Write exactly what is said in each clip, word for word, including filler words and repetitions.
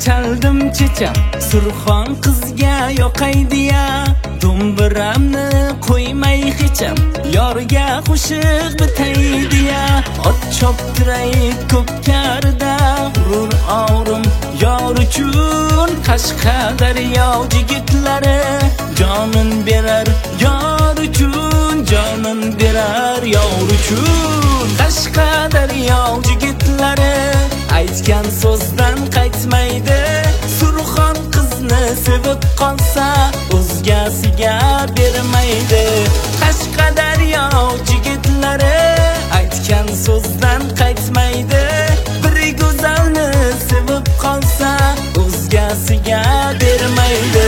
chaldim checham, Surxon qizga yoqaydi-ya. Do'mbiramni qo'ymay hecham, yorga qo'shiq bitaydi-ya. Ot choptiray ko'pkarida, g'urur og'rim yor uchun. Qashqadaryo yigitlari jonin berar yor uchun, jonin berar yor uchun. Qashqadaryo yigitlari aytgan so'zdan qaytmaydi. Surxon qizni sevib qolsa, o'zgasiga bermaydi. Qashqadaryo yigitlari aytgan so'zdan qaytmaydi. Bir go'zalni sevib qolsa, o'zgasiga bermaydi.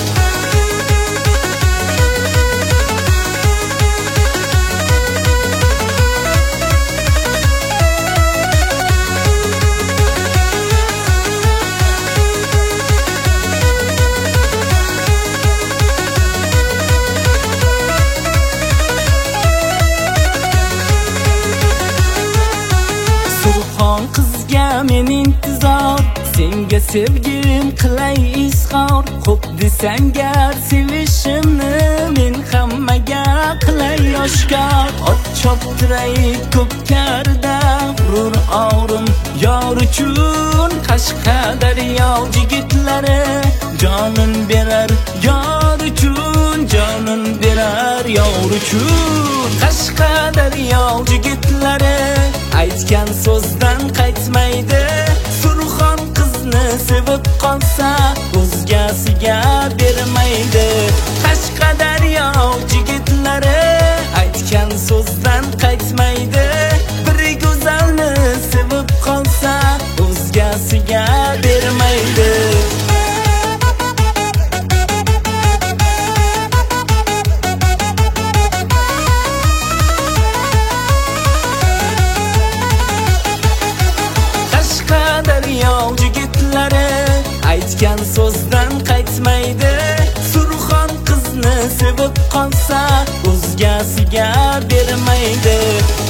Surxon qizga men intizor, senga sevgim qilay izhor. Xo'p desang gar sevishimni, men hammaga qilay oshkor. Ot choptiray ko'pkarida, g'urur og'rim yor uchun. Qashqadaryo yigitlari jonin berar yor uchun, jonin berar yor uchun. Qashqadaryo yigitlari aytgan so'zdan qaytmaydi. Surxon qizni sevib qolsa, o'zgasiga bermaydi. Qashqadaryo yigitlari aytgan so'zdan qaytmaydi. Bir go'zalni sevib qolsa, o'zgasiga bermaydi. Qashqadaryo yigitlari aytgan so'zdan qaytmaydi. Surxon qizni sevib qolsa, o'zgasiga bermaydi.